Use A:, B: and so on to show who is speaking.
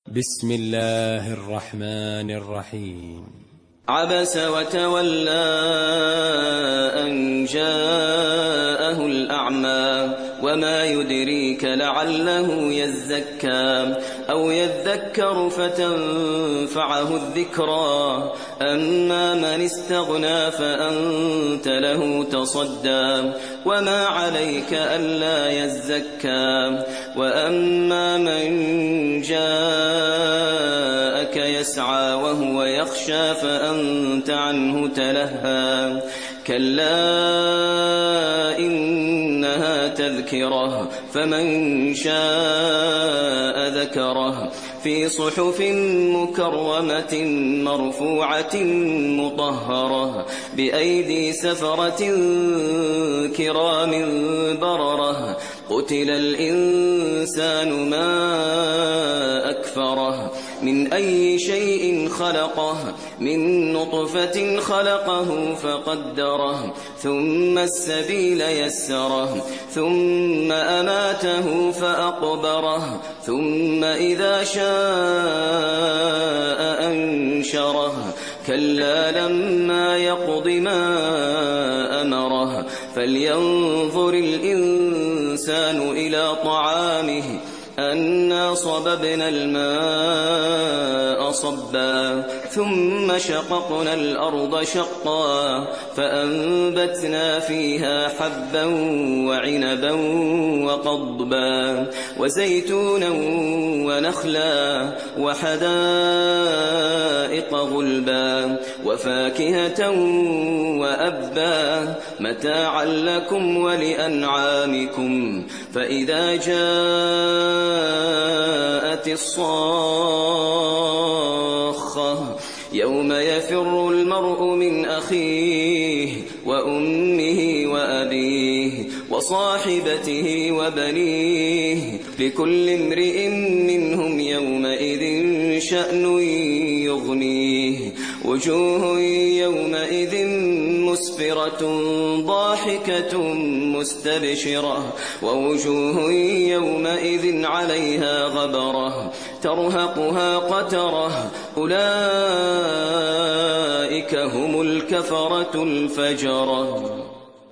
A: بسم الله الرحمن الرحيم.
B: عبس وتولى أن جاءه الأعمى وما يدريك لعله يزكى أو يذكر فتنفعه الذكرى أما من استغنى فأنت له تصدى وما عليك ألا يزكى وأما من جاءك يسعى وهو يخشى فأنت عنه تلهى كلا إنها تذكرة فمن شاء ذكره في صحف مكرمة مرفوعة مطهرة بأيدي سفرة كرام بررة قتل الإنسان ما أكفره من أي شيء خلقه من نطفة خلقه فقدره ثم السبيل يسره ثم أماته فأقبره ثم إذا شاء أنشره كلا لما يقض ما أمره فلينظر الإنسان إلى طعامه أنا صببنا الماء صبا ثم شققنا الأرض شقا فأنبتنا فيها حبا وعنبا وقضبا وزيتونا ونخلا وحدائق غلبا وفاكهة وأبا متاعا لكم ولأنعامكم فإذا جاءت الصاخة يوم يفر المرء من أخيه وأمه وأبيه وصاحبته وبنيه لكل امرئ منهم يومئذ شأن يغنيه وجوه يومئذ مسفرة ضاحكة مستبشرة ووجوه يومئذ عليها غبرة ترهقها قترة أولئك هم الكفرة الفجرة.